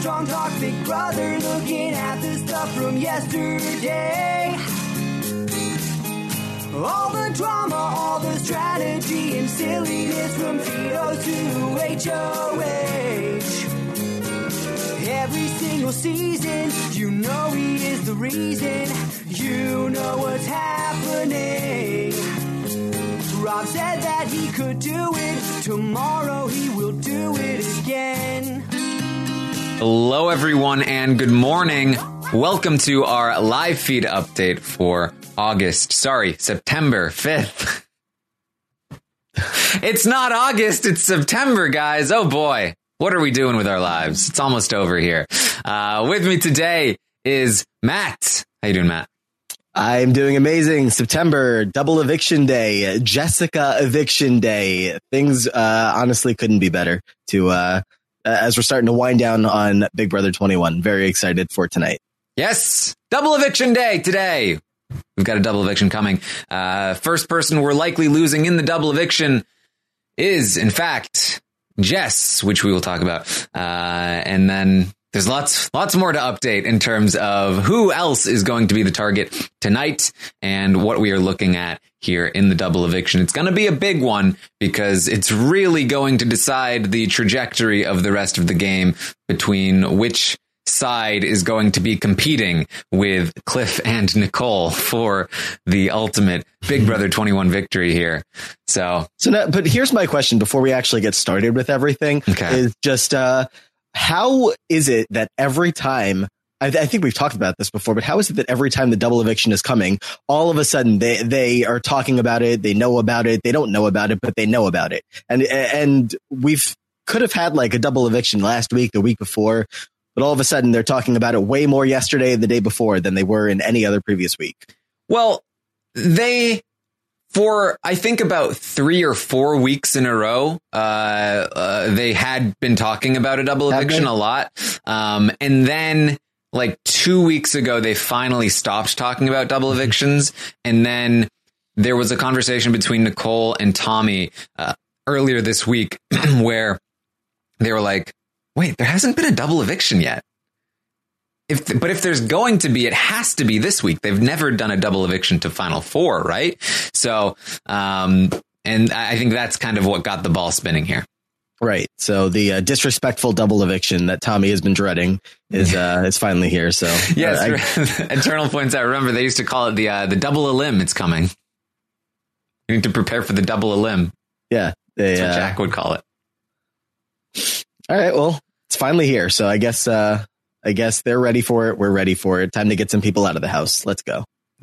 strong talk, big brother looking at the stuff from yesterday. All the drama, all the strategy and silliness from Tito to HOH. Every single season, you know he is the reason. You know what's happening. Rob said that he could do it. Tomorrow he will do it again. Hello, everyone, and good morning. Welcome to our live feed update for September 5th. It's not August, it's September, guys. Oh boy, what are we doing with our lives? It's almost over here. With me today is Matt. How you doing, Matt? I'm doing amazing. September, double eviction day, Jessica eviction day. Things honestly couldn't be better as we're starting to wind down on Big Brother 21. Very excited for tonight. Yes, double eviction day today. We've got a double eviction coming. First person we're likely losing in the double eviction is, in fact, Jess, which we will talk about. And then there's lots more to update in terms of who else is going to be the target tonight and what we are looking at here in the double eviction. It's going to be a big one because it's really going to decide the trajectory of the rest of the game between which side is going to be competing with Cliff and Nicole for the ultimate Big Brother 21 victory here. So now, but here's my question before we actually get started with everything. Okay. Is just how is it that every time, I think we've talked about this before, but how is it that every time the double eviction is coming, all of a sudden they are talking about it, they know about it, they don't know about it, but they know about it. And could have had like a double eviction last week, the week before, but all of a sudden they're talking about it way more yesterday and the day before than they were in any other previous week. Well, for I think about 3 or 4 weeks in a row, they had been talking about a double eviction a lot. And then like 2 weeks ago, they finally stopped talking about double evictions. And then there was a conversation between Nicole and Tommy earlier this week where they were like, wait, there hasn't been a double eviction yet. But if there's going to be, it has to be this week. They've never done a double eviction to Final Four, right? So, and I think that's kind of what got the ball spinning here. Right. So the disrespectful double eviction that Tommy has been dreading is finally here. So yes, Eternal points out. Remember, they used to call it the double elim. It's coming. You need to prepare for the double elim. Yeah, that's what Jack would call it. All right. Well, it's finally here. So I guess they're ready for it. We're ready for it. Time to get some people out of the house. Let's go.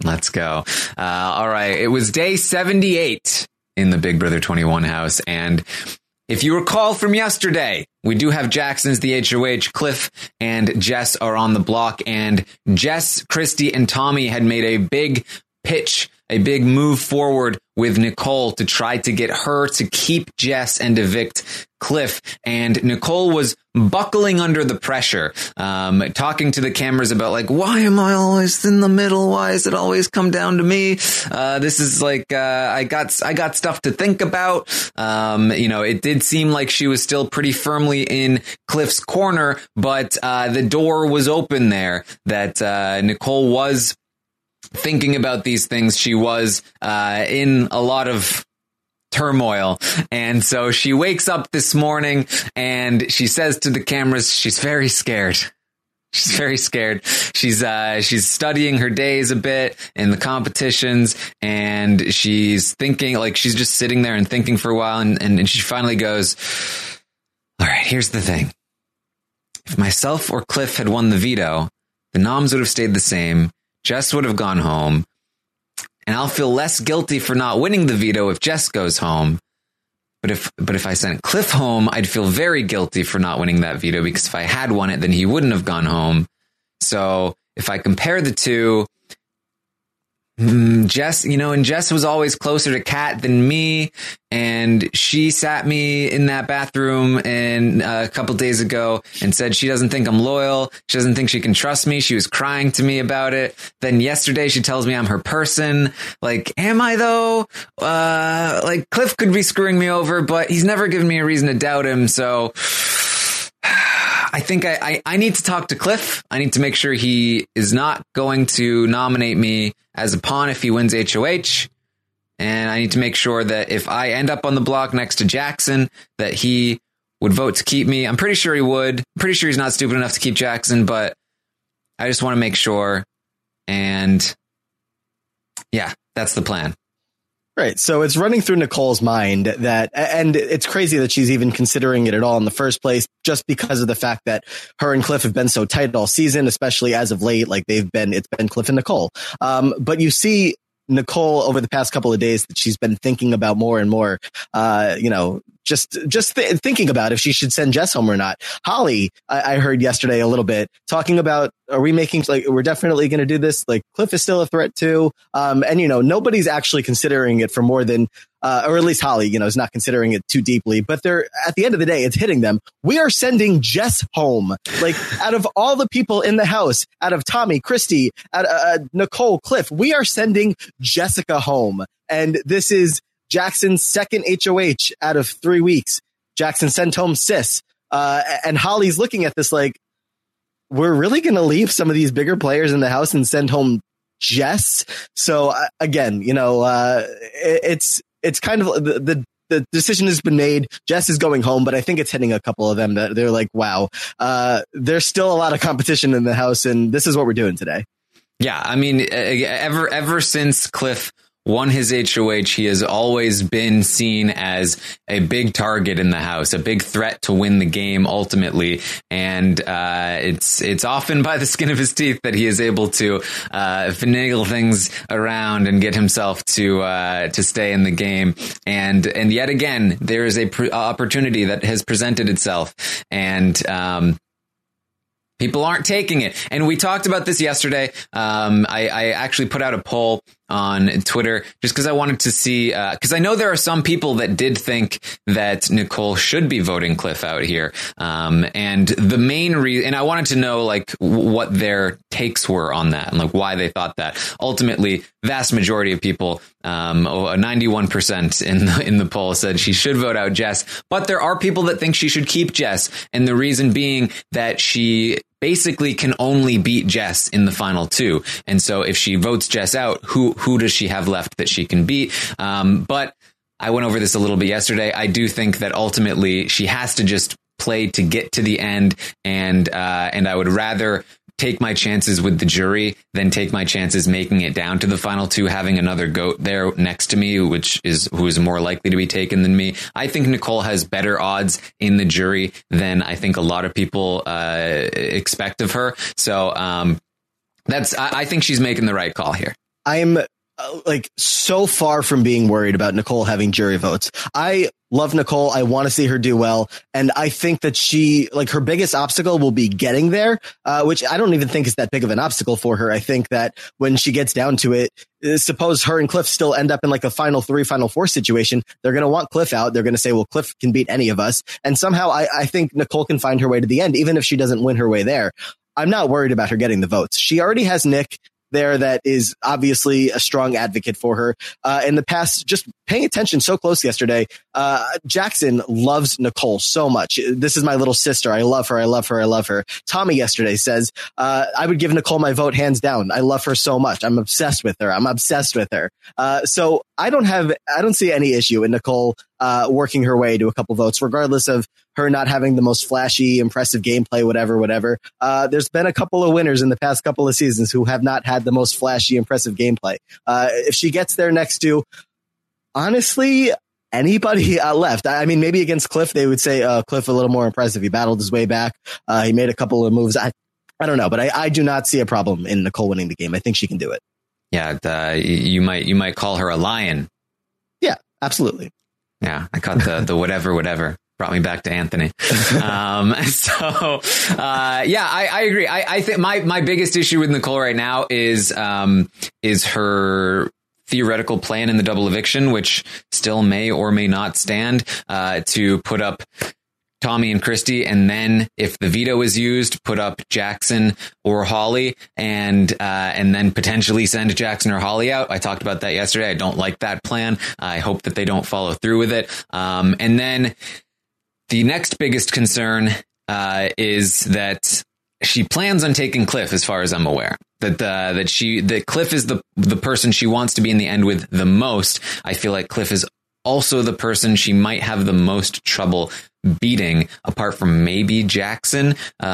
All right. It was day 78 in the Big Brother 21 house. And if you recall from yesterday, we do have Jackson's the HOH. Cliff and Jess are on the block. And Jess, Christy, and Tommy had made a big pitch, a big move forward with Nicole to try to get her to keep Jess and evict Cliff. And Nicole was buckling under the pressure, talking to the cameras about like, why am I always in the middle? Why does it always come down to me? This is like, I got stuff to think about. It did seem like she was still pretty firmly in Cliff's corner, but the door was open there that Nicole was thinking about these things. She was in a lot of turmoil. And so she wakes up this morning and she says to the cameras, she's very scared. She's very scared. She's studying her days a bit in the competitions, and she's thinking, like, she's just sitting there and thinking for a while. And she finally goes, all right, here's the thing. If myself or Cliff had won the veto, the noms would have stayed the same. Jess would have gone home, and I'll feel less guilty for not winning the veto if Jess goes home. But if I sent Cliff home, I'd feel very guilty for not winning that veto, because if I had won it, then he wouldn't have gone home. So if I compare the two, Jess, and Jess was always closer to Kat than me, and she sat me in that bathroom a couple days ago and said she doesn't think I'm loyal. She doesn't think she can trust me. She was crying to me about it. Then yesterday she tells me I'm her person. Like, am I though? Cliff could be screwing me over, but he's never given me a reason to doubt him. So I think I need to talk to Cliff. I need to make sure he is not going to nominate me as a pawn if he wins HOH. And I need to make sure that if I end up on the block next to Jackson, that he would vote to keep me. I'm pretty sure he would. I'm pretty sure he's not stupid enough to keep Jackson, but I just want to make sure. And yeah, that's the plan. Right. So it's running through Nicole's mind that, and it's crazy that she's even considering it at all in the first place, just because of the fact that her and Cliff have been so tight all season, especially as of late. Like it's been Cliff and Nicole. But you see Nicole over the past couple of days that she's been thinking about more and more, thinking about if she should send Jess home or not. Holly, I heard yesterday a little bit talking about, are we making, like, we're definitely going to do this? Like, Cliff is still a threat too. And nobody's actually considering it for more than, or at least Holly, is not considering it too deeply, but they're, at the end of the day, it's hitting them. We are sending Jess home. Like, out of all the people in the house, out of Tommy, Christy, Nicole, Cliff, we are sending Jessica home. And this is Jackson's second HOH out of 3 weeks. Jackson sent home Sis. And Holly's looking at this like, we're really going to leave some of these bigger players in the house and send home Jess. So again, it's kind of the decision has been made. Jess is going home, but I think it's hitting a couple of them that they're like, wow, there's still a lot of competition in the house, and this is what we're doing today. Yeah. I mean, ever since Cliff won his HOH, he has always been seen as a big target in the house, a big threat to win the game ultimately. And it's often by the skin of his teeth that he is able to finagle things around and get himself to stay in the game. And yet again, there is a opportunity that has presented itself, and people aren't taking it. And we talked about this yesterday. I actually put out a poll on Twitter just because I wanted to see, because I know there are some people that did think that Nicole should be voting Cliff out here. And the main reason, and I wanted to know like what their takes were on that and like why they thought that. Ultimately, vast majority of people, 91% in the poll said she should vote out Jess, but there are people that think she should keep Jess. And the reason being that she basically can only beat Jess in the final two. And so if she votes Jess out, who does she have left that she can beat? But I went over this a little bit yesterday. I do think that ultimately she has to just play to get to the end. And I would rather take my chances with the jury than take my chances making it down to the final two, having another GOAT there next to me, who is more likely to be taken than me. I think Nicole has better odds in the jury than I think a lot of people expect of her. So I think she's making the right call here. I'm so far from being worried about Nicole having jury votes. I love Nicole. I want to see her do well. And I think that her biggest obstacle will be getting there, which I don't even think is that big of an obstacle for her. I think that when she gets down to it, suppose her and Cliff still end up in like a final 3, final 4 situation. They're going to want Cliff out. They're going to say, well, Cliff can beat any of us. And somehow I think Nicole can find her way to the end, even if she doesn't win her way there. I'm not worried about her getting the votes. She already has Nick there that is obviously a strong advocate for her. In the past, just paying attention so close yesterday, Jackson loves Nicole so much. This is my little sister. I love her. I love her. I love her. Tommy yesterday says, I would give Nicole my vote hands down. I love her so much. I'm obsessed with her. I'm obsessed with her. So I don't see any issue in Nicole working her way to a couple votes, regardless of her not having the most flashy, impressive gameplay, whatever. There's been a couple of winners in the past couple of seasons who have not had the most flashy, impressive gameplay. If she gets there next to, honestly, anybody left. I mean, maybe against Cliff, they would say Cliff a little more impressive. He battled his way back. He made a couple of moves. I don't know, but I do not see a problem in Nicole winning the game. I think she can do it. Yeah, you might call her a lion. Yeah, absolutely. Yeah, I caught the whatever. Brought me back to Anthony. I agree. I think my biggest issue with Nicole right now is her theoretical plan in the double eviction, which still may or may not stand, to put up Tommy and Christy, and then if the veto is used, put up Jackson or Holly, and then potentially send Jackson or Holly out. I talked about that yesterday. I don't like that plan. I hope that they don't follow through with it. And then the next biggest concern is that she plans on taking Cliff, as far as I'm aware. That Cliff is the person she wants to be in the end with the most. I feel like Cliff is also the person she might have the most trouble beating, apart from maybe Jackson.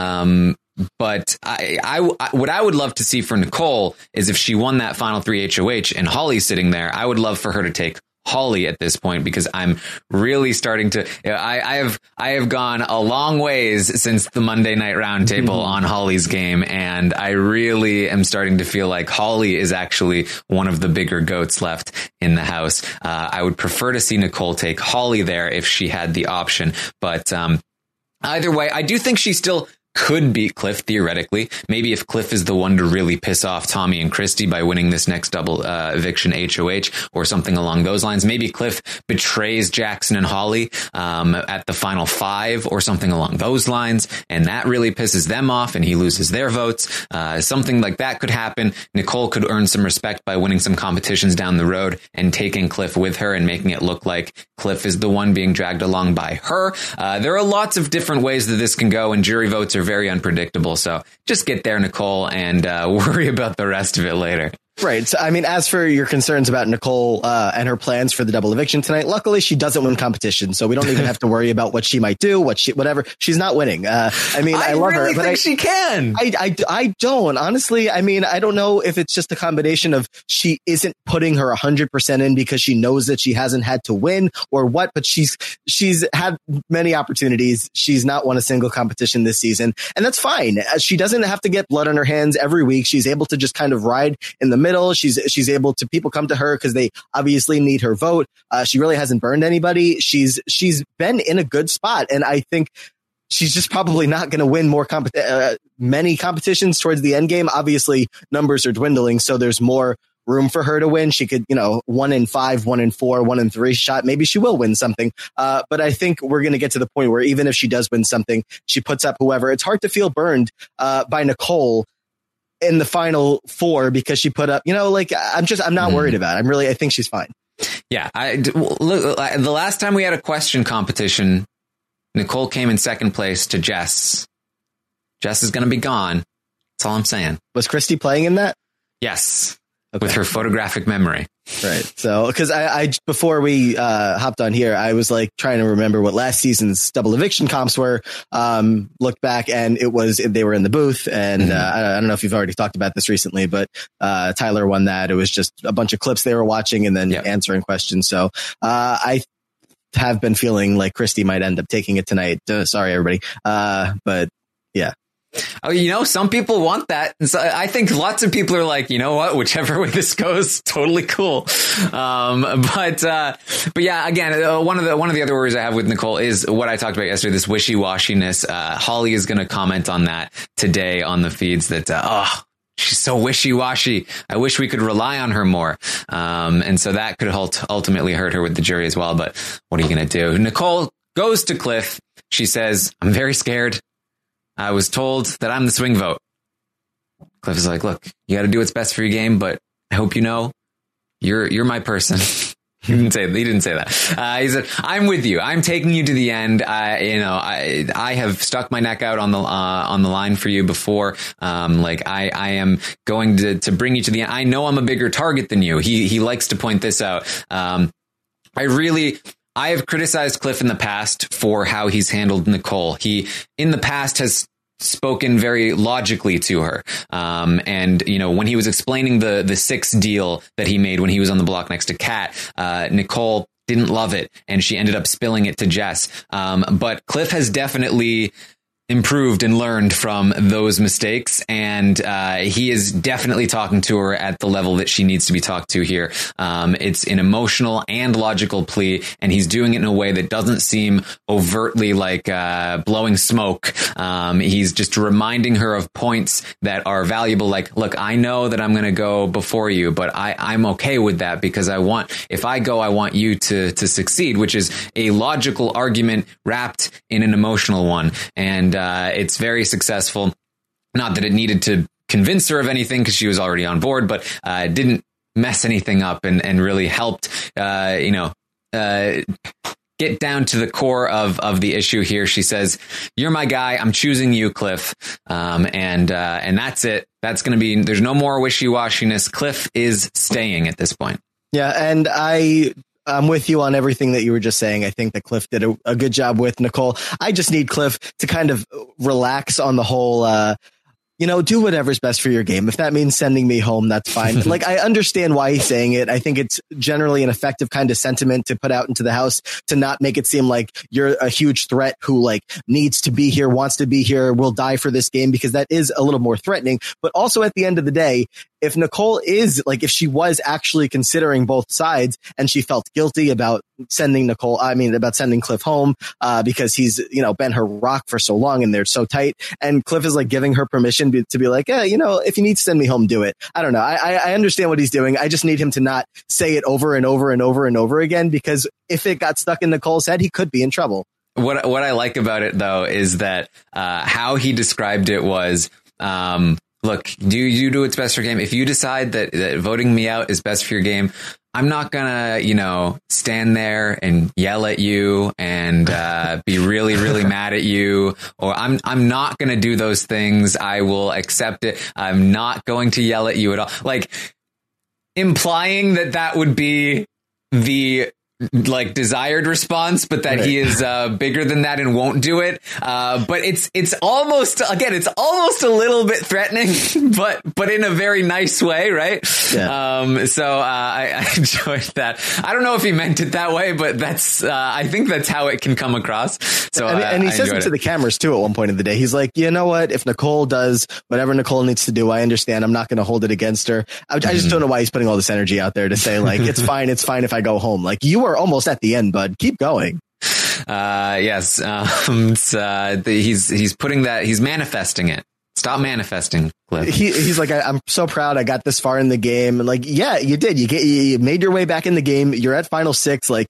But what I would love to see for Nicole is if she won that final 3 HOH and Holly's sitting there, I would love for her to take Holly at this point, because I'm really starting to, I have gone a long ways since the Monday Night Roundtable on Holly's game. And I really am starting to feel like Holly is actually one of the bigger goats left in the house. I would prefer to see Nicole take Holly there if she had the option. But either way, I do think she still could beat Cliff theoretically. Maybe if Cliff is the one to really piss off Tommy and Christy by winning this next double eviction HOH or something along those lines. Maybe Cliff betrays Jackson and Holly at the final 5 or something along those lines, and that really pisses them off and he loses their votes. Something like that could happen. Nicole could earn some respect by winning some competitions down the road and taking Cliff with her and making it look like Cliff is the one being dragged along by her. There are lots of different ways that this can go, and jury votes are very unpredictable. So just get there, Nicole, and worry about the rest of it later. Right. So, I mean, as for your concerns about Nicole and her plans for the double eviction tonight, luckily she doesn't win competition, so we don't even have to worry about what she might do, whatever. She's not winning. I mean, I love really her, but think she can. I don't, honestly. I mean, I don't know if it's just a combination of she isn't putting her 100% in because she knows that she hasn't had to win or what, but she's had many opportunities. She's not won a single competition this season, and that's fine. She doesn't have to get blood on her hands every week. She's able to just kind of ride in the middle. She's able to, people come to her because they obviously need her vote. She really hasn't burned anybody. She's been in a good spot, and I think she's just probably not going to win many competitions towards the end game. Obviously, numbers are dwindling, so there's more room for her to win. She could, 1 in 5, 1 in 4, 1 in 3 shot. Maybe she will win something. But I think we're going to get to the point where even if she does win something, she puts up whoever. It's hard to feel burned by Nicole in the final 4 because she put up, I'm not worried about it. I think she's fine. Yeah. Look, the last time we had a question competition, Nicole came in second place to Jess. Jess is going to be gone. That's all I'm saying. Was Christy playing in that? Yes. Okay. With her photographic memory. Right. So, because I before we hopped on here, I was like trying to remember what last season's double eviction comps were. Looked back, and they were in the booth, and I don't know if you've already talked about this recently, but Tyler won that. It was just a bunch of clips they were watching and then answering questions. So I have been feeling like Christy might end up taking it tonight. Sorry, everybody. But yeah. Oh, some people want that. And so I think lots of people are like, you know what, whichever way this goes, totally cool. But yeah, again, one of the other worries I have with Nicole is what I talked about yesterday, this wishy-washiness. Holly is going to comment on that today on the feeds that, she's so wishy-washy. I wish we could rely on her more. And so that could ultimately hurt her with the jury as well. But what are you going to do? Nicole goes to Cliff. She says, I'm very scared. I was told that I'm the swing vote. Cliff is like, look, you got to do what's best for your game, but I hope you know you're my person. He didn't say that. He said, I'm with you. I'm taking you to the end. I have stuck my neck out on the line for you before. I am going to bring you to the end. I know I'm a bigger target than you. He likes to point this out. I have criticized Cliff in the past for how he's handled Nicole. He, in the past, has spoken very logically to her. And when he was explaining the 6 deal that he made when he was on the block next to Kat, Nicole didn't love it, and she ended up spilling it to Jess. But Cliff has definitely improved and learned from those mistakes, and he is definitely talking to her at the level that she needs to be talked to here. It's an emotional and logical plea, and he's doing it in a way that doesn't seem overtly like blowing smoke. He's just reminding her of points that are valuable, like, look, I know that I'm going to go before you, but I'm okay with that because if I go, I want you to succeed, which is a logical argument wrapped in an emotional one. And it's very successful. Not that it needed to convince her of anything because she was already on board, but didn't mess anything up and really helped, get down to the core of the issue here. She says, "You're my guy. I'm choosing you, Cliff." And that's it. That's going to be, there's no more wishy-washiness. Cliff is staying at this point. Yeah. And I'm with you on everything that you were just saying. I think that Cliff did a good job with Nicole. I just need Cliff to kind of relax on the whole, do whatever's best for your game. If that means sending me home, that's fine. Like, I understand why he's saying it. I think it's generally an effective kind of sentiment to put out into the house to not make it seem like you're a huge threat who like needs to be here, wants to be here, will die for this game, because that is a little more threatening. But also at the end of the day, if Nicole is like, if she was actually considering both sides and she felt guilty about sending Cliff home, because he's, been her rock for so long and they're so tight, and Cliff is like giving her permission to be like, if you need to send me home, do it. I don't know. I understand what he's doing. I just need him to not say it over and over and over and over again, because if it got stuck in Nicole's head, he could be in trouble. What I like about it though, is that, how he described it was, look, do you do what's best for your game? If you decide that voting me out is best for your game, I'm not gonna, stand there and yell at you and be really, really mad at you. Or I'm not gonna do those things. I will accept it. I'm not going to yell at you at all. Like, implying that would be the like desired response, but that he is bigger than that and won't do it. But it's almost a little bit threatening, but in a very nice way, right? Yeah. So I enjoyed that. I don't know if he meant it that way, but that's I think that's how it can come across. So and he says it to the cameras too at one point in the day. He's like, you know what? If Nicole does whatever Nicole needs to do, I understand. I'm not going to hold it against her. I just don't know why he's putting all this energy out there to say like, it's fine if I go home. Like, you are almost at the end, bud. Keep going. Yes. He's putting that, he's manifesting it. Stop manifesting, Cliff. He's like, I'm so proud I got this far in the game. And like, yeah, you did. You made your way back in the game. You're at final 6. Like,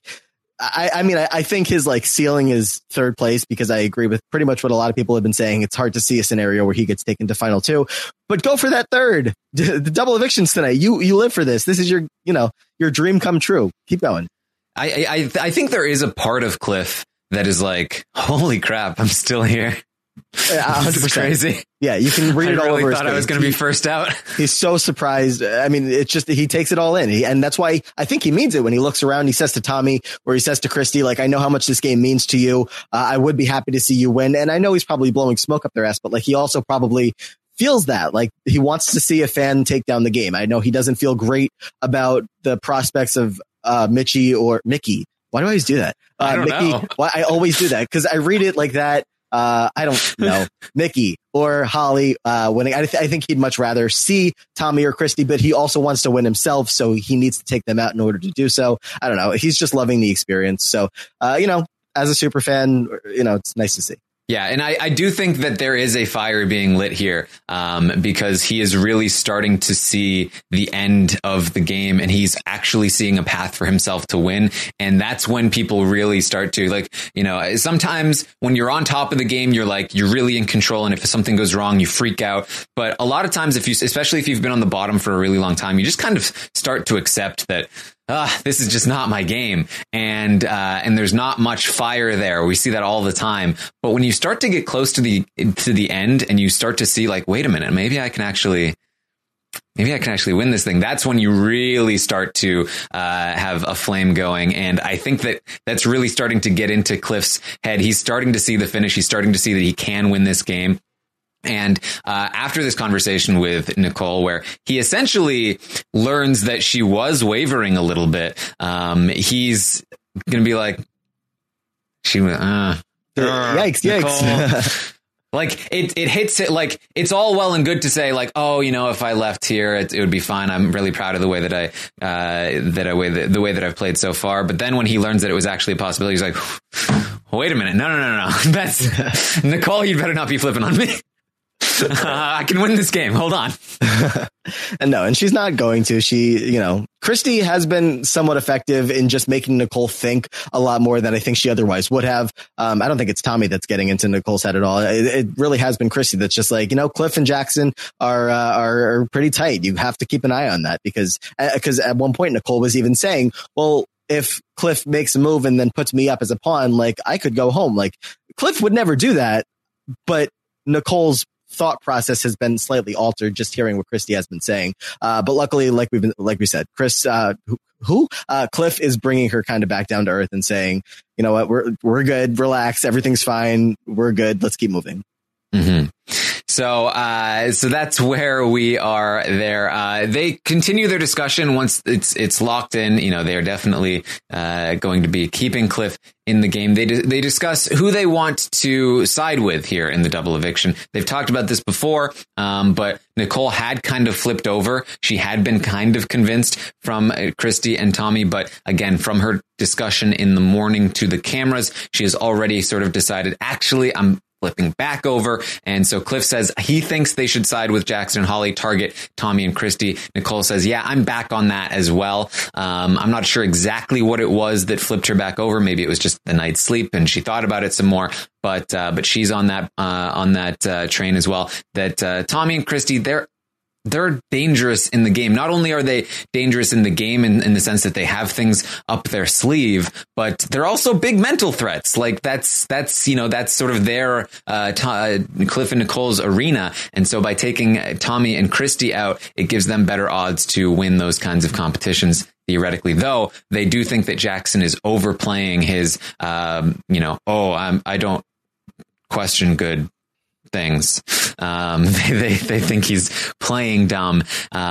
I think his like ceiling is 3rd place, because I agree with pretty much what a lot of people have been saying. It's hard to see a scenario where he gets taken to final 2, but go for that 3rd. The double evictions tonight. You live for this. This is your dream come true. Keep going. I think there is a part of Cliff that is like, holy crap, I'm still here. 100% crazy. Yeah, you can read it all over his face. I thought I was going to be first out. He's so surprised. I mean, it's just he takes it all in, and that's why I think he means it when he looks around. He says to Tommy, or he says to Christy, like, I know how much this game means to you. I would be happy to see you win, and I know he's probably blowing smoke up their ass, but like, he also probably feels that like he wants to see a fan take down the game. I know he doesn't feel great about the prospects of Mickey. Why do I always do that? I don't know. Why I always do that, because I read it like that. I don't know. Mickey or Holly winning. I think he'd much rather see Tommy or Christy, but he also wants to win himself, so he needs to take them out in order to do so. I don't know. He's just loving the experience. So, as a super fan, it's nice to see. Yeah, and I do think that there is a fire being lit here, because he is really starting to see the end of the game, and he's actually seeing a path for himself to win. And that's when people really start to like, sometimes when you're on top of the game, you're really in control. And if something goes wrong, you freak out. But a lot of times, especially if you've been on the bottom for a really long time, you just kind of start to accept that, this is just not my game. And there's not much fire there. We see that all the time. But when you start to get close to the end and you start to see like, wait a minute, maybe I can actually win this thing. That's when you really start to have a flame going. And I think that's really starting to get into Cliff's head. He's starting to see the finish. He's starting to see that he can win this game. And after this conversation with Nicole, where he essentially learns that she was wavering a little bit, he's going to be like, yikes. Like it hits it. Like, it's all well and good to say like, oh, if I left here, it would be fine. I'm really proud of the way that the way that I've played so far. But then when he learns that it was actually a possibility, he's like, wait a minute. No. That's Nicole. You better not be flipping on me. I can win this game. Hold on. And she's not going to. She, Christy has been somewhat effective in just making Nicole think a lot more than I think she otherwise would have. I don't think it's Tommy that's getting into Nicole's head at all. It really has been Christy that's just like, Cliff and Jackson are pretty tight. You have to keep an eye on that because at one point Nicole was even saying, well, if Cliff makes a move and then puts me up as a pawn, like I could go home. Like Cliff would never do that, but Nicole's thought process has been slightly altered just hearing what Christie has been saying. But luckily, like we said, Cliff is bringing her kind of back down to earth and saying, you know what, we're good, relax, everything's fine, we're good, let's keep moving. Mm-hmm. So that's where we are there. They continue their discussion once it's locked in. You know, they're definitely going to be keeping Cliff in the game. They discuss who they want to side with here in the double eviction. They've talked about this before, but Nicole had kind of flipped over. She had been kind of convinced from Christie and Tommy, but again, from her discussion in the morning to the cameras, she has already sort of decided, actually, I'm flipping back over. And so Cliff says he thinks they should side with Jackson and Holly, target Tommy and Christie. Nicole says, yeah, I'm back on that as well. I'm not sure exactly what it was that flipped her back over. Maybe it was just the night's sleep and she thought about it some more, but she's on that train as well, that Tommy and Christie, they're dangerous in the game. Not only are they dangerous in the game in the sense that they have things up their sleeve, but they're also big mental threats. Like that's sort of their Cliff and Nicole's arena. And so by taking Tommy and Christie out, it gives them better odds to win those kinds of competitions. Theoretically, though, they do think that Jackson is overplaying his, I don't question good things. They think he's playing dumb.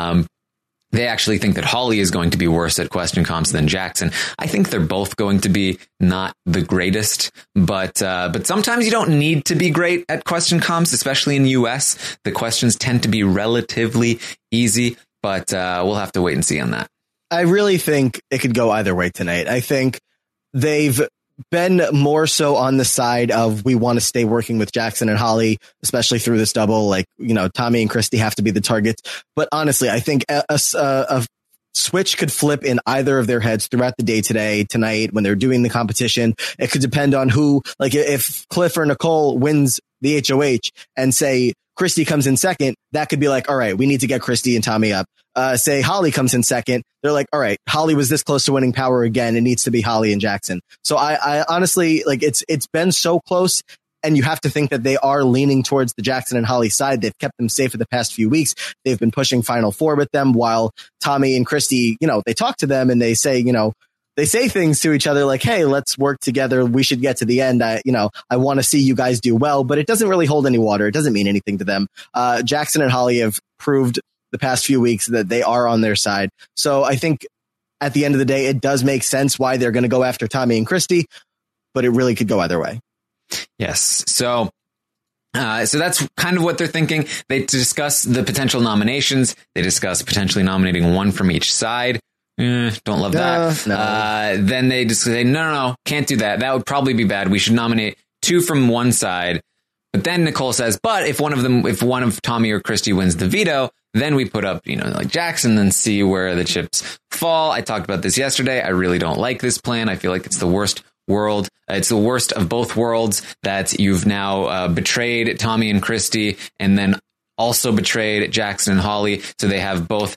They actually think that Holly is going to be worse at question comps than Jackson. I think they're both going to be not the greatest, but sometimes you don't need to be great at question comps, especially in the US. The questions tend to be relatively easy, but we'll have to wait and see on that. I really think it could go either way tonight. I think they've been more so on the side of we want to stay working with Jackson and Holly, especially through this double. Like, you know, Tommy and Christie have to be the targets. But honestly, I think a switch could flip in either of their heads throughout the day tonight, when they're doing the competition. It could depend on who, like if Cliff or Nicole wins the HOH and say Christie comes in second, that could be like, all right, we need to get Christie and Tommy up. Say Holly comes in second, they're like, all right, Holly was this close to winning power again. It needs to be Holly and Jackson. So I honestly, like, it's been so close, and you have to think that they are leaning towards the Jackson and Holly side. They've kept them safe for the past few weeks. They've been pushing Final Four with them, while Tommy and Christie, you know, they talk to them and they say, you know, they say things to each other like, hey, let's work together. We should get to the end. I want to see you guys do well, but it doesn't really hold any water. It doesn't mean anything to them. Jackson and Holly have proved the past few weeks that they are on their side. So I think at the end of the day, it does make sense why they're going to go after Tommy and Christie, but it really could go either way. Yes. So that's kind of what they're thinking. They discuss the potential nominations. They discuss potentially nominating one from each side. Don't love that. No. Then they just say, no, can't do that. That would probably be bad. We should nominate two from one side. But then Nicole says, but if one of Tommy or Christie wins the veto, then we put up, like Jackson, and see where the chips fall. I talked about this yesterday. I really don't like this plan. I feel like it's the worst world. It's the worst of both worlds, that you've now betrayed Tommy and Christie, and then also betrayed Jackson and Holly. So they have both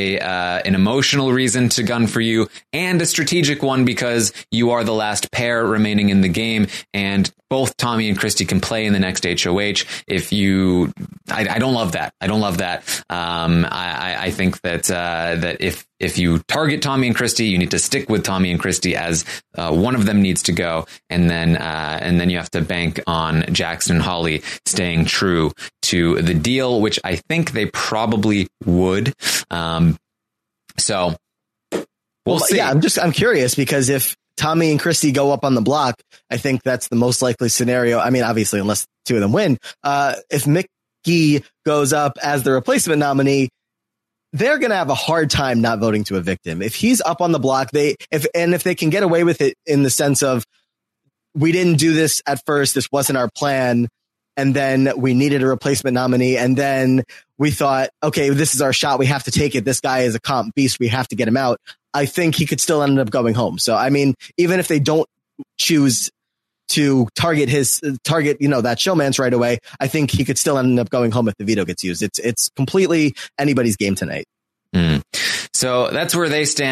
an emotional reason to gun for you and a strategic one, because you are the last pair remaining in the game, and both Tommy and Christie can play in the next HOH. I don't love that. I don't love that. I think that if you target Tommy and Christie, you need to stick with Tommy and Christie, as one of them needs to go, and then you have to bank on Jackson and Holly staying true to the deal, which I think they probably would. So we'll see. Yeah, I'm curious, because if Tommy and Christie go up on the block, I think that's the most likely scenario. I mean, obviously, unless two of them win. If Mickey goes up as the replacement nominee, they're going to have a hard time not voting to evict him. If he's up on the block, if they can get away with it in the sense of, we didn't do this at first, this wasn't our plan, and then we needed a replacement nominee, and then we thought, okay, this is our shot, we have to take it, this guy is a comp beast, we have to get him out, I think he could still end up going home. So, I mean, even if they don't choose to target that showman's right away, I think he could still end up going home if the veto gets used. It's completely anybody's game tonight. So that's where they stand.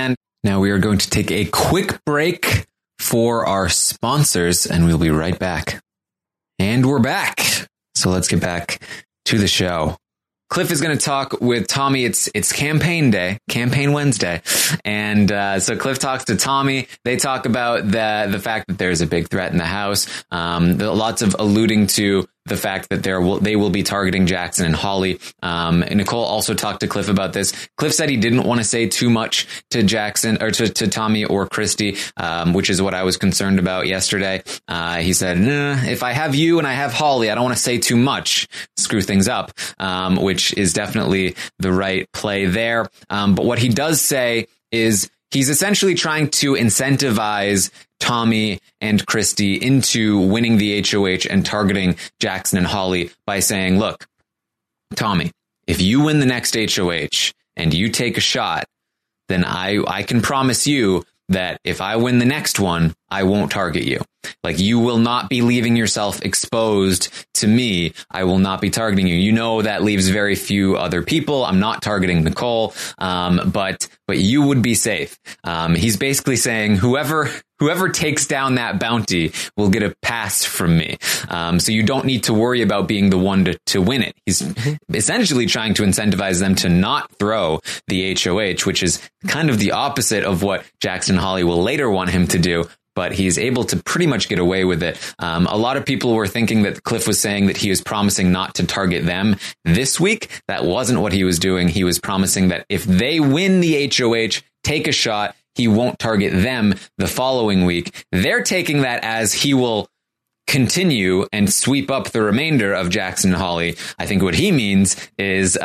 Now we are going to take a quick break for our sponsors, and we'll be right back. And we're back. So let's get back to the show. Cliff is going to talk with Tommy. It's campaign day, campaign Wednesday. And so Cliff talks to Tommy. They talk about the fact that there's a big threat in the house. Lots of alluding to the fact that they will be targeting Jackson and Holly. And Nicole also talked to Cliff about this. Cliff said he didn't want to say too much to Jackson or to Tommy or Christy, which is what I was concerned about yesterday. He said, if I have you and I have Holly, I don't want to say too much, screw things up, which is definitely the right play there. But what he does say is he's essentially trying to incentivize Tommy and Christy into winning the HOH and targeting Jackson and Holly by saying, look, Tommy, if you win the next HOH and you take a shot, then I can promise you that if I win the next one, I won't target you. Like, you will not be leaving yourself exposed to me. I will not be targeting you. You know, that leaves very few other people. I'm not targeting Nicole, but you would be safe. He's basically saying whoever takes down that bounty will get a pass from me. So you don't need to worry about being the one to win it. He's essentially trying to incentivize them to not throw the HOH, which is kind of the opposite of what Jackson Holly will later want him to do. But he's able to pretty much get away with it. A lot of people were thinking that Cliff was saying that he was promising not to target them this week. That wasn't what he was doing. He was promising that if they win the HOH, take a shot, he won't target them the following week. They're taking that as he will continue and sweep up the remainder of Jackson and Holly. I think what he means is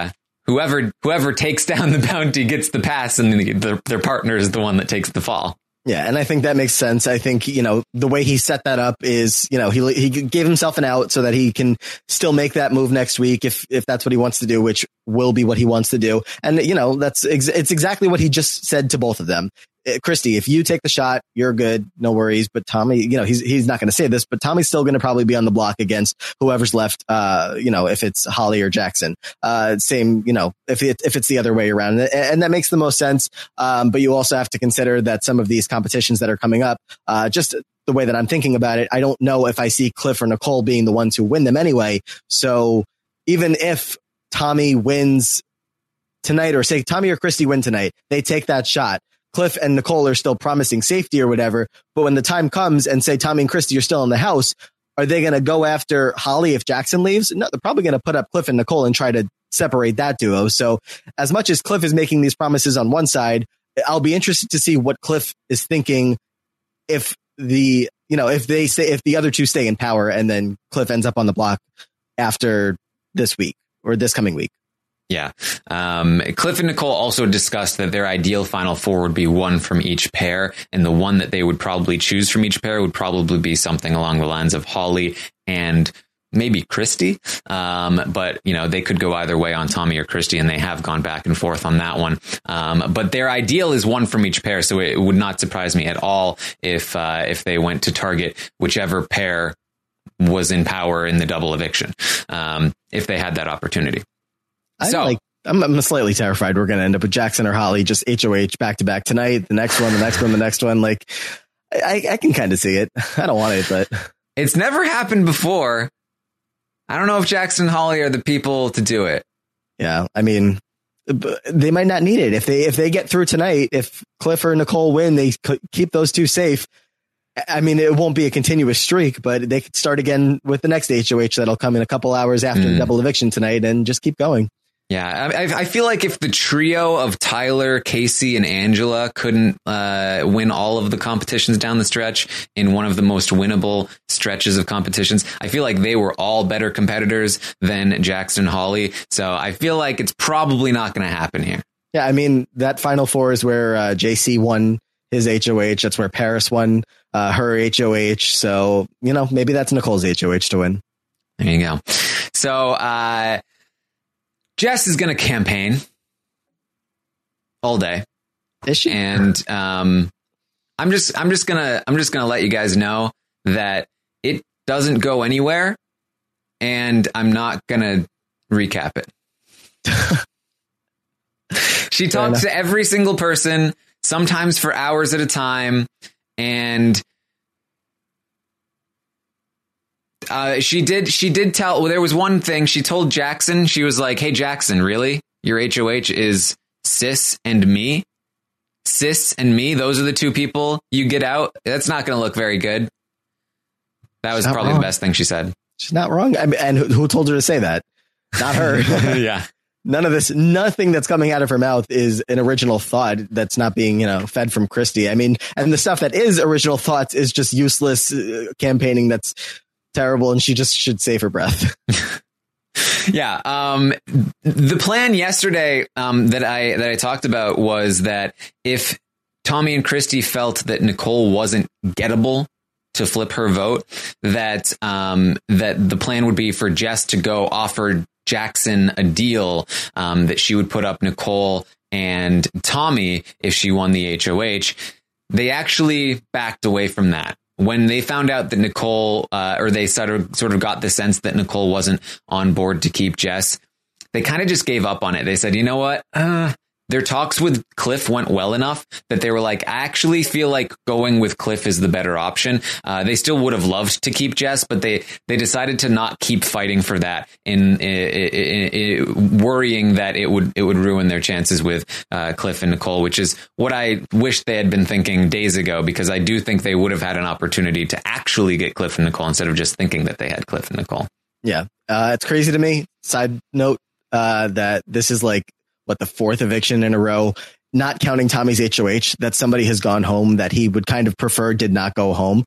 whoever takes down the bounty gets the pass, and their partner is the one that takes the fall. Yeah, and I think that makes sense. I think, the way he set that up is, he gave himself an out so that he can still make that move next week if that's what he wants to do, which will be what he wants to do. And, it's exactly what he just said to both of them. Christy, if you take the shot, you're good. No worries. But Tommy, he's not going to say this, but Tommy's still going to probably be on the block against whoever's left, if it's Holly or Jackson. Same, if it's the other way around. And that makes the most sense. But you also have to consider that some of these competitions that are coming up, just the way that I'm thinking about it, I don't know if I see Cliff or Nicole being the ones who win them anyway. So even if Tommy wins tonight, or say Tommy or Christy win tonight, they take that shot. Cliff and Nicole are still promising safety or whatever. But when the time comes and say Tommy and Christy are still in the house, are they going to go after Holly if Jackson leaves? No, they're probably going to put up Cliff and Nicole and try to separate that duo. So as much as Cliff is making these promises on one side, I'll be interested to see what Cliff is thinking if the other two stay in power and then Cliff ends up on the block after this week or this coming week. Yeah. Cliff and Nicole also discussed that their ideal final four would be one from each pair, and the one that they would probably choose from each pair would probably be something along the lines of Holly and maybe Christy. But they could go either way on Tommy or Christy, and they have gone back and forth on that one. But their ideal is one from each pair. So it would not surprise me at all if they went to target whichever pair was in power in the double eviction, if they had that opportunity. I'm slightly terrified we're going to end up with Jackson or Holly, just HOH back to back tonight. The next one. Like, I can kind of see it. I don't want it, but it's never happened before. I don't know if Jackson and Holly are the people to do it. Yeah. I mean, they might not need it. If they get through tonight, if Cliff or Nicole win, they keep those two safe. I mean, it won't be a continuous streak, but they could start again with the next HOH that'll come in a couple hours after the double eviction tonight and just keep going. Yeah, I feel like if the trio of Tyler, Casey, and Angela couldn't win all of the competitions down the stretch in one of the most winnable stretches of competitions, I feel like they were all better competitors than Jackson and Holly. So I feel like it's probably not going to happen here. Yeah, I mean, that final four is where JC won his HOH. That's where Paris won her HOH. So, maybe that's Nicole's HOH to win. There you go. So, Jess is going to campaign all day. Is she? And I'm just gonna let you guys know that it doesn't go anywhere, and I'm not gonna recap it. She talks to every single person, sometimes for hours at a time. And she did tell, well, there was one thing she told Jackson. She was like, hey, Jackson, really? Your HOH is Sis and me? Sis and me? Those are the two people you get out? That's not going to look very good. That was probably the best thing she said. She's not wrong. I mean, and who told her to say that? Not her. Yeah. Nothing that's coming out of her mouth is an original thought that's not being, fed from Christy. I mean, and the stuff that is original thoughts is just useless campaigning that's terrible, and she just should save her breath. Yeah. The plan yesterday that I talked about was that if Tommy and Christy felt that Nicole wasn't gettable to flip her vote, that the plan would be for Jess to go offer Jackson a deal that she would put up Nicole and Tommy if she won the HOH. They actually backed away from that. When they found out that Nicole, or they sort of got the sense that Nicole wasn't on board to keep Jess, they kind of just gave up on it. They said, you know what? Their talks with Cliff went well enough that they were like, I actually feel like going with Cliff is the better option. They still would have loved to keep Jess, but they decided to not keep fighting for that in worrying that it would ruin their chances with Cliff and Nicole, which is what I wish they had been thinking days ago, because I do think they would have had an opportunity to actually get Cliff and Nicole instead of just thinking that they had Cliff and Nicole. Yeah. It's crazy to me. Side note, that this is like, the fourth eviction in a row, not counting Tommy's HOH, that somebody has gone home that he would kind of prefer did not go home.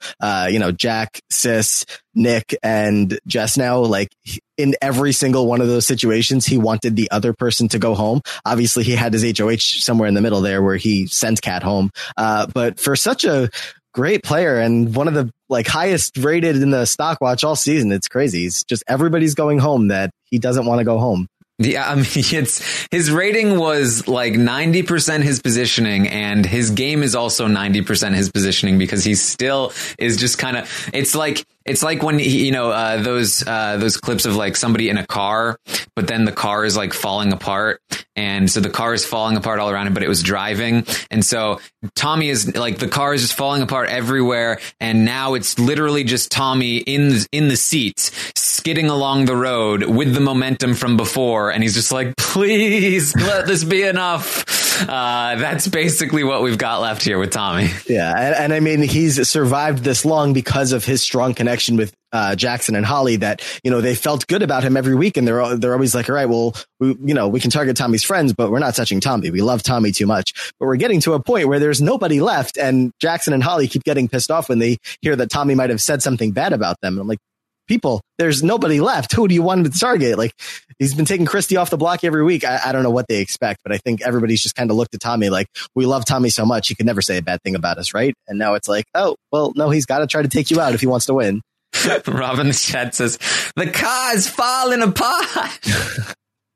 Jack, Sis, Nick, and Jess now, like in every single one of those situations, he wanted the other person to go home. Obviously, he had his HOH somewhere in the middle there where he sent Kat home. But for such a great player and one of the highest rated in the stock watch all season, it's crazy. It's just everybody's going home that he doesn't want to go home. Yeah, I mean, his rating was like 90% his positioning, and his game is also 90% his positioning, because he still is just kind of, it's like when he, those clips of like somebody in a car, but then the car is like falling apart. And so the car is falling apart all around him, but it was driving. And so Tommy is like, the car is just falling apart everywhere. And now it's literally just Tommy in the seats, skidding along the road with the momentum from before. And he's just like, please let this be enough. That's basically what we've got left here with Tommy. Yeah. And I mean, he's survived this long because of his strong connection with Jackson and Holly, that, they felt good about him every week. And they're always like, all right, well, we can target Tommy's friends, but we're not touching Tommy. We love Tommy too much. But we're getting to a point where there's nobody left. And Jackson and Holly keep getting pissed off when they hear that Tommy might have said something bad about them. And I'm like, people, there's nobody left. Who do you want to target? Like, he's been taking Christy off the block every week. I don't know what they expect, but I think everybody's just kind of looked at Tommy like, we love Tommy so much, he could never say a bad thing about us, right? And now it's like, oh, well, no, he's got to try to take you out if he wants to win. Rob in the chat says, the car's falling apart.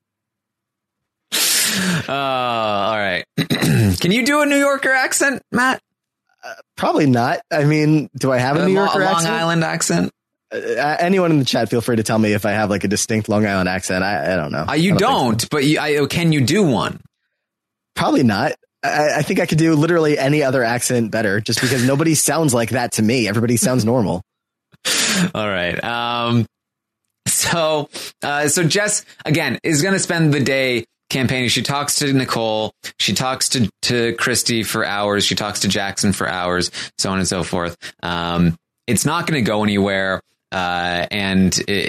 All right. Can you do a New Yorker accent, Matt? Probably not. I mean, do I have a New Yorker accent? Long Island accent? Anyone in the chat, feel free to tell me if I have like a distinct Long Island accent. I don't know. You don't, so. But can you do one? Probably not. I think I could do literally any other accent better, just because nobody sounds like that to me. Everybody sounds normal. All right. So Jess, again, is going to spend the day campaigning. She talks to Nicole. She talks to Christy for hours. She talks to Jackson for hours, so on and so forth. It's not going to go anywhere. And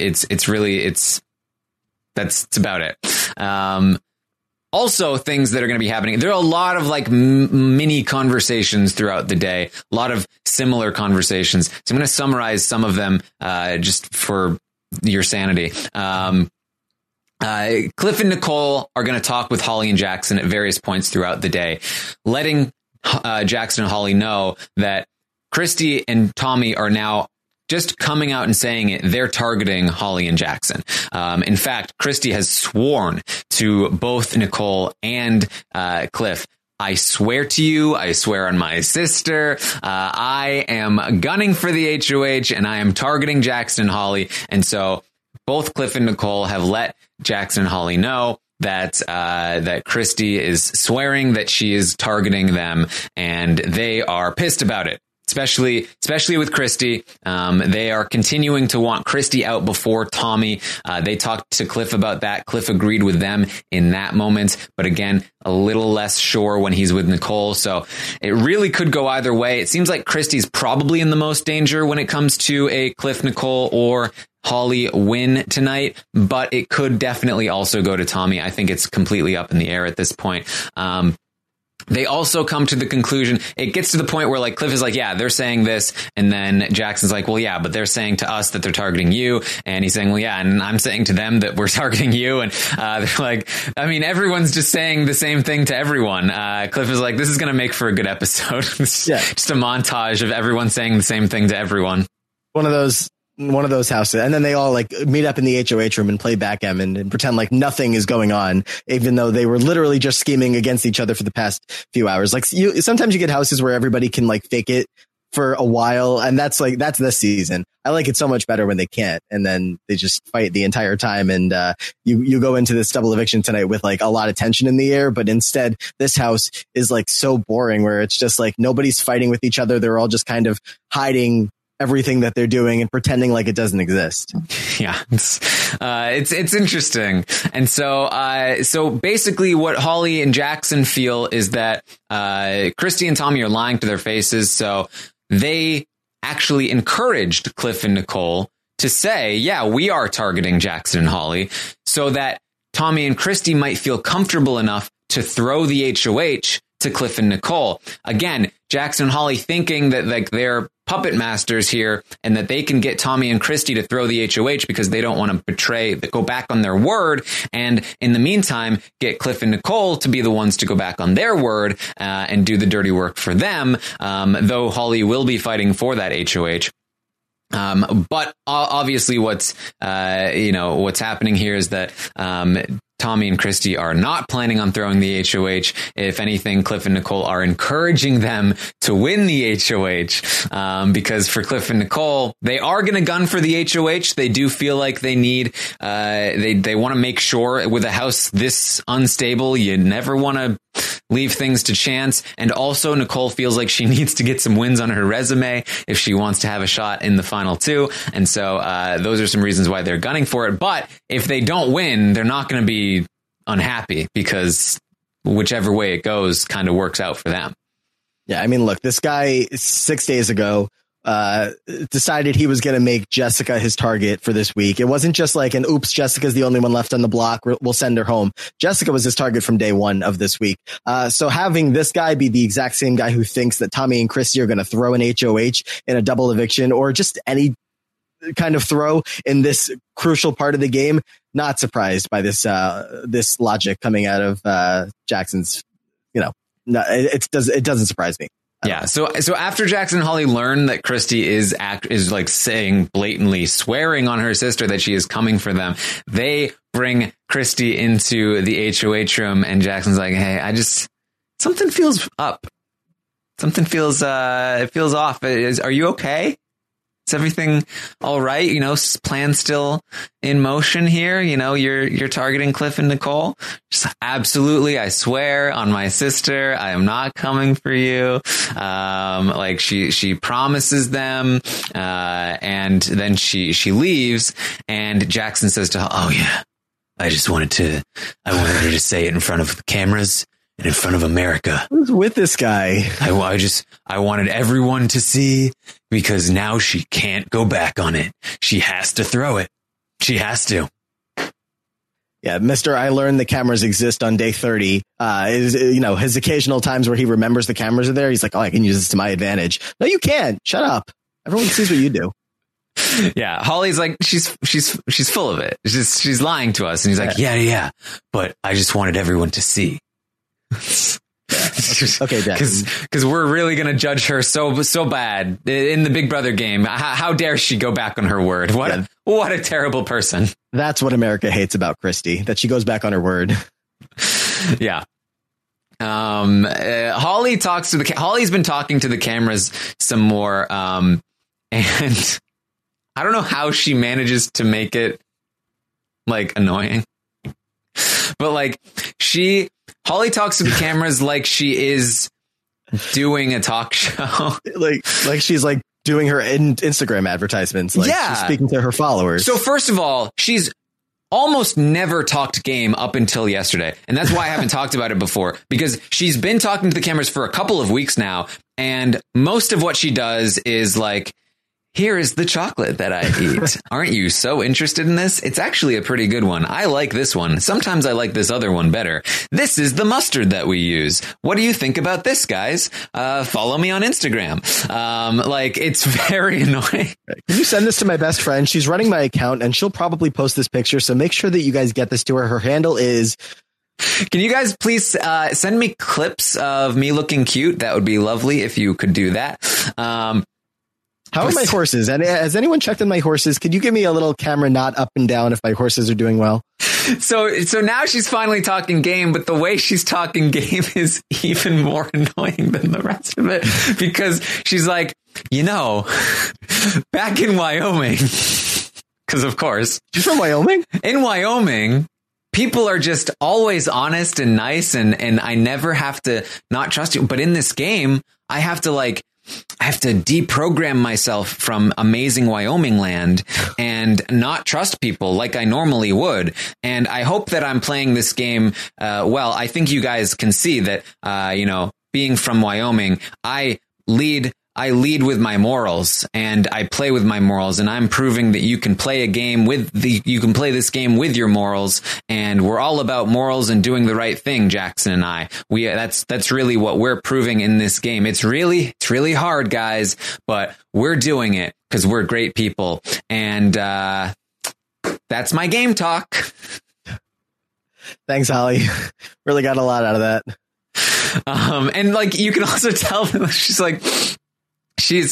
that's about it. Also, things that are going to be happening. There are a lot of like mini conversations throughout the day, a lot of similar conversations. So I'm going to summarize some of them just for your sanity. Cliff and Nicole are going to talk with Holly and Jackson at various points throughout the day, letting Jackson and Holly know that Christy and Tommy are now just coming out and saying it. They're targeting Holly and Jackson. In fact, Christy has sworn to both Nicole and Cliff, I swear to you, I swear on my sister, I am gunning for the HOH and I am targeting Jackson and Holly. And so both Cliff and Nicole have let Jackson and Holly know that Christy is swearing that she is targeting them, and they are pissed about it. Especially with Christy. They are continuing to want Christy out before Tommy. They talked to Cliff about that. Cliff agreed with them in that moment, but again, a little less sure when he's with Nicole. So it really could go either way. It seems like Christy's probably in the most danger when it comes to a Cliff, Nicole, or Holly win tonight, but it could definitely also go to Tommy. I think it's completely up in the air at this point. They also come to the conclusion, it gets to the point where like Cliff is like, yeah, they're saying this. And then Jackson's like, well, yeah, but they're saying to us that they're targeting you. And he's saying, well, yeah, and I'm saying to them that we're targeting you. And they're like, I mean, everyone's just saying the same thing to everyone. Cliff is like, this is going to make for a good episode. Yeah. Just a montage of everyone saying the same thing to everyone. One of those houses, and then they all like meet up in the HOH room and play backgammon and pretend like nothing is going on, even though they were literally just scheming against each other for the past few hours. Like sometimes you get houses where everybody can like fake it for a while, and that's this season. I like it so much better when they can't, and then they just fight the entire time. And you go into this double eviction tonight with like a lot of tension in the air, but instead this house is like so boring, where it's just like nobody's fighting with each other. They're all just kind of hiding everything that they're doing and pretending like it doesn't exist. Yeah, it's interesting. And so basically what Holly and Jackson feel is that Christy and Tommy are lying to their faces. So they actually encouraged Cliff and Nicole to say, yeah, we are targeting Jackson and Holly, so that Tommy and Christy might feel comfortable enough to throw the HOH to Cliff and Nicole. Again, Jackson and Holly thinking that like they're puppet masters here and that they can get Tommy and Christy to throw the HOH because they don't want to go back on their word. And in the meantime, get Cliff and Nicole to be the ones to go back on their word and do the dirty work for them. Though Holly will be fighting for that HOH. But obviously what's happening here is that, Tommy and Christy are not planning on throwing the HOH. If anything, Cliff and Nicole are encouraging them to win the HOH. Because for Cliff and Nicole, they are going to gun for the HOH. They do feel like they need, they want to make sure with a house this unstable, you never want to leave things to chance. And also Nicole feels like she needs to get some wins on her resume if she wants to have a shot in the final two. And so those are some reasons why they're gunning for it. But if they don't win, they're not going to be unhappy, because whichever way it goes kind of works out for them. Yeah, I mean, look, this guy 6 days ago decided he was going to make Jessica his target for this week. It wasn't just like an oops, Jessica's the only one left on the block, we'll send her home. Jessica was his target from day one of this week. So having this guy be the exact same guy who thinks that Tommy and Christy are going to throw an HOH in a double eviction or just any kind of throw in this crucial part of the game, not surprised by this logic coming out of Jackson's, it doesn't surprise me. Yeah. So after Jackson and Holly learn that Christy is like saying blatantly swearing on her sister that she is coming for them, they bring Christy into the HOH room, and Jackson's like, hey, something feels up. Something feels, it feels off. Are you okay? Is everything all right? Plan still in motion here. You're targeting Cliff and Nicole. Just absolutely. I swear on my sister, I am not coming for you. Like she promises them, and then she leaves, and Jackson says to her, oh yeah, I wanted her to say it in front of the cameras and in front of America. Who's with this guy? I wanted everyone to see, because now she can't go back on it. She has to throw it. She has to. Yeah, Mr. I learned the cameras exist on day 30. His occasional times where he remembers the cameras are there. He's like, oh, I can use this to my advantage. No, you can't. Shut up. Everyone sees what you do. Yeah, Holly's like, she's full of it. She's lying to us. And he's like, yeah, but I just wanted everyone to see. Okay, because we're really going to judge her so bad in the Big Brother game. How dare she go back on her word? What a terrible person. That's what America hates about Christy, that she goes back on her word. Yeah. Holly's been talking to the cameras some more, and I don't know how she manages to make it like annoying. But like Holly talks to the cameras like she is doing a talk show. like she's like doing her Instagram advertisements. Like she's speaking to her followers. So first of all, she's almost never talked game up until yesterday. And that's why I haven't talked about it before, because she's been talking to the cameras for a couple of weeks now. And most of what she does is like, here is the chocolate that I eat. Aren't you so interested in this? It's actually a pretty good one. I like this one. Sometimes I like this other one better. This is the mustard that we use. What do you think about this, guys? Follow me on Instagram. Like, it's very annoying. Can you send this to my best friend? She's running my account and she'll probably post this picture. So make sure that you guys get this to her. Her handle is... Can you guys please send me clips of me looking cute? That would be lovely if you could do that. How are my horses? And has anyone checked on my horses? Could you give me a little camera nod up and down if my horses are doing well? So now she's finally talking game, but the way she's talking game is even more annoying than the rest of it, because she's like, back in Wyoming, because of course she's from Wyoming. In Wyoming, people are just always honest and nice, and I never have to not trust you. But in this game, I have to deprogram myself from amazing Wyoming land and not trust people like I normally would. And I hope that I'm playing this game well. I think you guys can see that, being from Wyoming, I lead with my morals and I play with my morals, and I'm proving that you can play you can play this game with your morals, and we're all about morals and doing the right thing. Jackson and I, that's really what we're proving in this game. It's really hard, guys, but we're doing it because we're great people. And, that's my game talk. Thanks, Holly. Really got a lot out of that. And like, you can also tell she's like, she's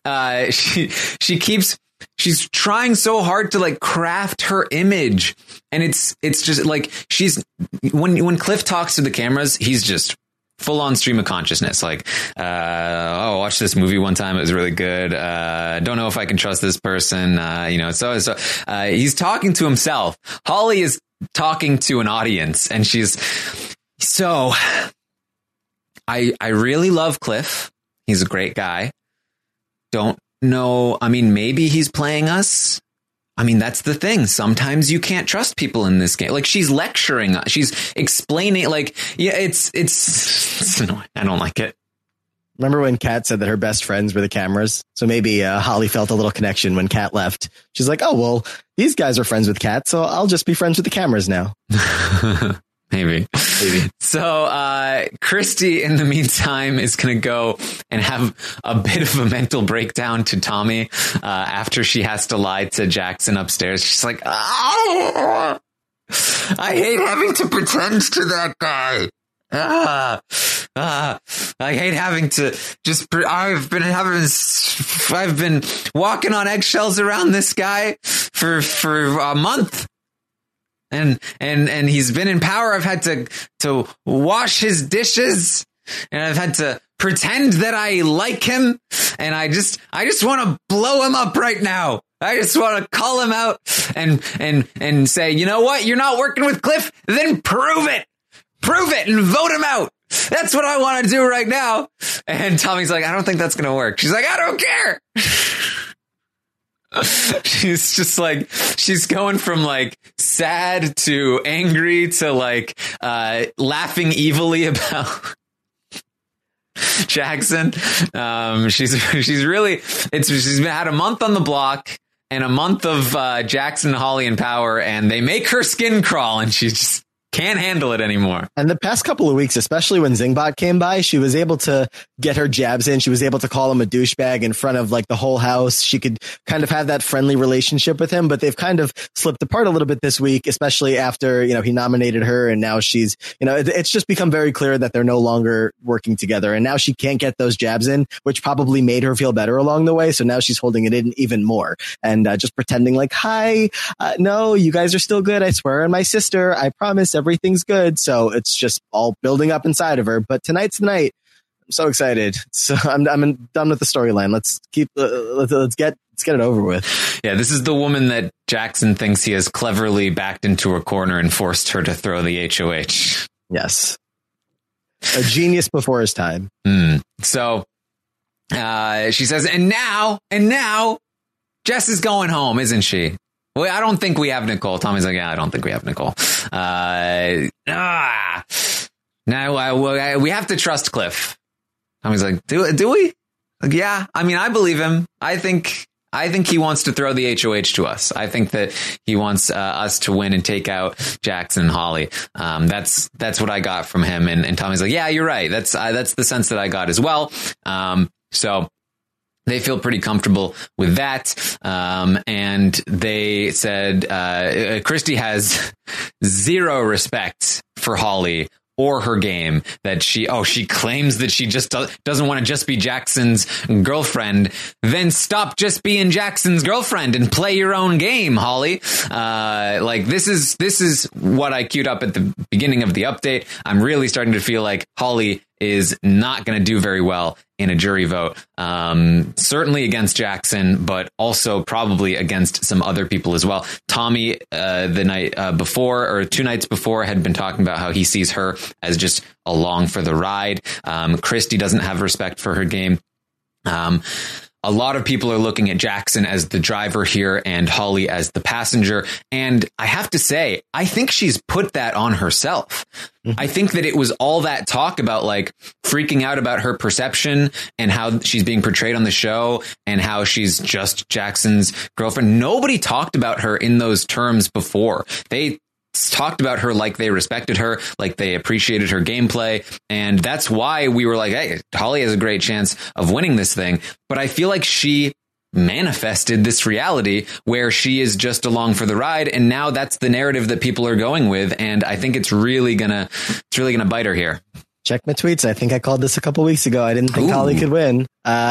trying so hard to like craft her image, and it's just like when Cliff talks to the cameras, he's just full on stream of consciousness. Like, watched this movie one time. It was really good. Don't know if I can trust this person. So he's talking to himself. Holly is talking to an audience, and she's so, I really love Cliff. He's a great guy. Don't know. I mean, maybe he's playing us. I mean, that's the thing. Sometimes you can't trust people in this game. Like, she's lecturing us. She's explaining, like, yeah, it's annoying. I don't like it. Remember when Kat said that her best friends were the cameras? So maybe Holly felt a little connection when Kat left. She's like, oh, well, these guys are friends with Kat, so I'll just be friends with the cameras now. Maybe. So Christy, in the meantime, is going to go and have a bit of a mental breakdown to Tommy after she has to lie to Jackson upstairs. She's like, oh, I hate having to pretend to that guy. I hate having to just. I've been walking on eggshells around this guy for a month. And he's been in power. I've had to wash his dishes, and I've had to pretend that I like him. And I just want to blow him up right now. I just want to call him out and say, you know what? You're not working with Cliff. Then prove it and vote him out. That's what I want to do right now. And Tommy's like, I don't think that's going to work. She's like, I don't care. She's just like, she's going from like sad to angry to like laughing evilly about Jackson. She's really, she's had a month on the block and a month of Jackson, Holly in power, and they make her skin crawl, and she just can't handle it anymore. And the past couple of weeks, especially when Zingbot came by, she was able to get her jabs in. She was able to call him a douchebag in front of like the whole house. She could kind of have that friendly relationship with him, but they've kind of slipped apart a little bit this week, especially after, he nominated her, and now she's, it's just become very clear that they're no longer working together. And now she can't get those jabs in, which probably made her feel better along the way. So now she's holding it in even more and just pretending like, hi, no, you guys are still good. I swear on my sister. I promise everything's good. So it's just all building up inside of her. But tonight's the night. so excited. So I'm done with the storyline. Let's get it over with. Yeah, this is the woman that Jackson thinks he has cleverly backed into a corner and forced her to throw the HOH. Yes. A genius before his time. So she says, and now Jess is going home, isn't she? Well, I don't think we have Nicole. Tommy's like, yeah, I don't think we have Nicole. Now we have to trust Cliff. Tommy's like, do we? Like, yeah. I mean, I believe him. I think he wants to throw the HOH to us. I think that he wants us to win and take out Jackson and Holly. That's what I got from him. And Tommy's like, yeah, you're right. That's the sense that I got as well. So they feel pretty comfortable with that. And they said, Christy has zero respect for Holly or her game, that she claims that she just doesn't want to just be Jackson's girlfriend. Then stop just being Jackson's girlfriend and play your own game, Holly. This is what I queued up at the beginning of the update. I'm really starting to feel like Holly is not going to do very well in a jury vote. Certainly against Jackson, but also probably against some other people as well. Tommy, the night before, or 2 nights before, had been talking about how he sees her as just along for the ride. Christy doesn't have respect for her game. A lot of people are looking at Jackson as the driver here and Holly as the passenger. And I have to say, I think she's put that on herself. Mm-hmm. I think that it was all that talk about like freaking out about her perception and how she's being portrayed on the show and how she's just Jackson's girlfriend. Nobody talked about her in those terms before. They talked about her like they respected her, like they appreciated her gameplay. And that's why we were like, hey, Holly has a great chance of winning this thing. But I feel like she manifested this reality where she is just along for the ride. And now that's the narrative that people are going with. And I think it's really gonna bite her here. Check my tweets. I think I called this a couple weeks ago. I didn't think Holly could win.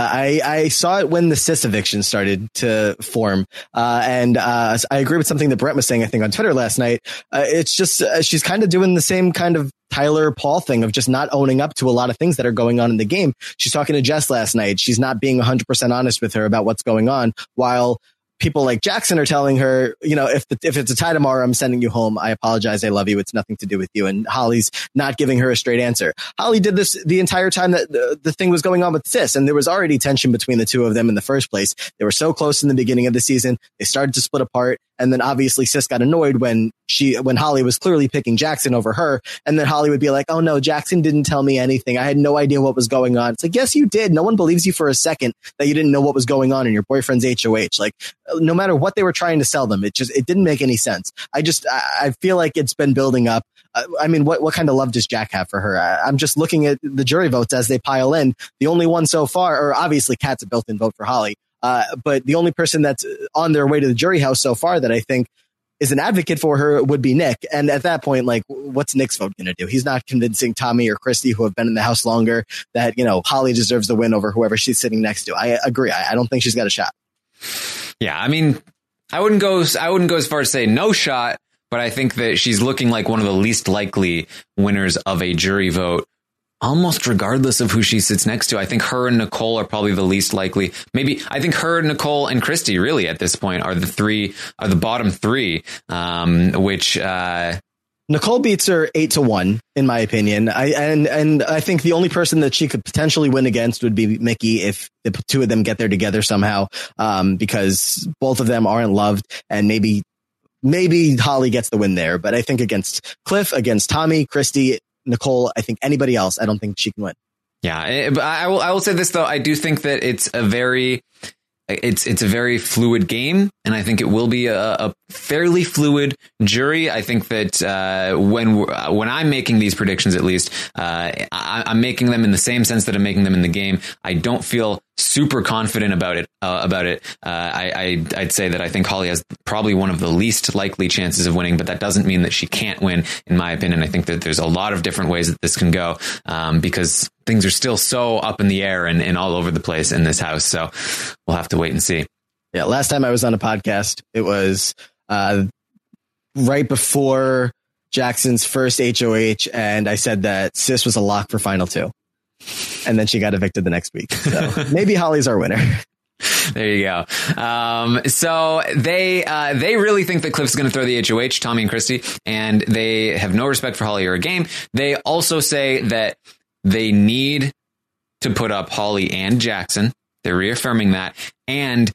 I saw it when the cis eviction started to form. And I agree with something that Brent was saying, I think on Twitter last night. It's just, she's kind of doing the same kind of Tyler Paul thing of just not owning up to a lot of things that are going on in the game. She's talking to Jess last night. She's not being 100% honest with her about what's going on, while people like Jackson are telling her, you know, if it's a tie tomorrow, I'm sending you home. I apologize. I love you. It's nothing to do with you. And Holly's not giving her a straight answer. Holly did this the entire time that the thing was going on with Sis. And there was already tension between the two of them in the first place. They were so close in the beginning of the season. They started to split apart. And then obviously Sis got annoyed when Holly was clearly picking Jackson over her. And then Holly would be like, oh no, Jackson didn't tell me anything. I had no idea what was going on. It's like, yes, you did. No one believes you for a second that you didn't know what was going on in your boyfriend's HOH. Like, no matter what they were trying to sell them, it didn't make any sense. I feel like it's been building up. I mean, what kind of love does Jack have for her? I'm just looking at the jury votes as they pile in. The only one so far, or obviously Kat's a built-in vote for Holly. But the only person that's on their way to the jury house so far that I think is an advocate for her would be Nick. And at that point, like, what's Nick's vote going to do? He's not convincing Tommy or Christy, who have been in the house longer, that, you know, Holly deserves the win over whoever she's sitting next to. I agree. I don't think she's got a shot. Yeah, I mean, I wouldn't go as far as say no shot, but I think that she's looking like one of the least likely winners of a jury vote, almost regardless of who she sits next to. I think her and Nicole are probably the least likely. Maybe I think her, Nicole, and Christy really at this point are the bottom three, which Nicole beats her 8-1, in my opinion. I think the only person that she could potentially win against would be Mickey if the two of them get there together somehow, because both of them aren't loved, and maybe Holly gets the win there. But I think against Cliff, against Tommy, Christy, Nicole, I think anybody else, I don't think she can win. Yeah, I will say this though. I do think that it's a very fluid game, and I think it will be a fairly fluid jury. I think that when I'm making these predictions, at least, I'm making them in the same sense that I'm making them in the game. I don't feel super confident about it. I'd say that I think Holly has probably one of the least likely chances of winning, but that doesn't mean that she can't win, in my opinion. I think that there's a lot of different ways that this can go, because things are still so up in the air and all over the place in this house. So we'll have to wait and see. Yeah. Last time I was on a podcast, it was right before Jackson's first HOH, and I said that Sis was a lock for Final 2. and then she got evicted the next week. So maybe Holly's our winner. There you go. So they really think that Cliff's going to throw the HOH, Tommy and Christy, and they have no respect for Holly or a game. They also say that they need to put up Holly and Jackson. They're reaffirming that. And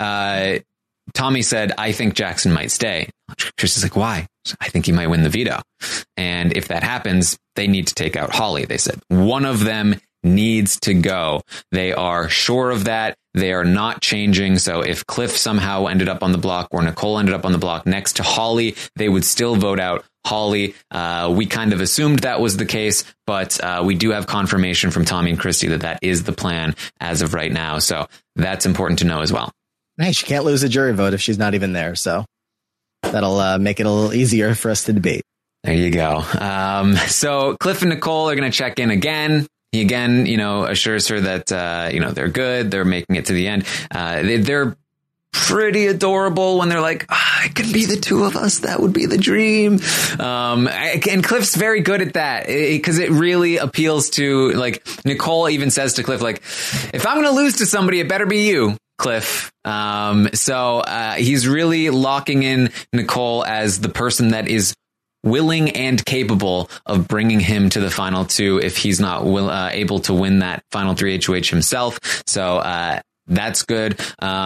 Tommy said, I think Jackson might stay. Christy's like, why? I think he might win the veto. And if that happens, they need to take out Holly. They said one of them needs to go. They are sure of that. They are not changing. So if Cliff somehow ended up on the block or Nicole ended up on the block next to Holly, they would still vote out Holly. We kind of assumed that was the case, but we do have confirmation from Tommy and Christy that is the plan as of right now. So that's important to know as well. Hey, she can't lose a jury vote if she's not even there. So that'll make it a little easier for us to debate. There you go. So Cliff and Nicole are going to check in again. He again, assures her that, they're good. They're making it to the end. They're pretty adorable when they're like, it could be the two of us. That would be the dream. And Cliff's very good at that because it really appeals to, like, Nicole even says to Cliff, like, if I'm going to lose to somebody, it better be you, Cliff. So he's really locking in Nicole as the person that is willing and capable of bringing him to the final two if he's not able to win that final 3 HOH himself. So that's good.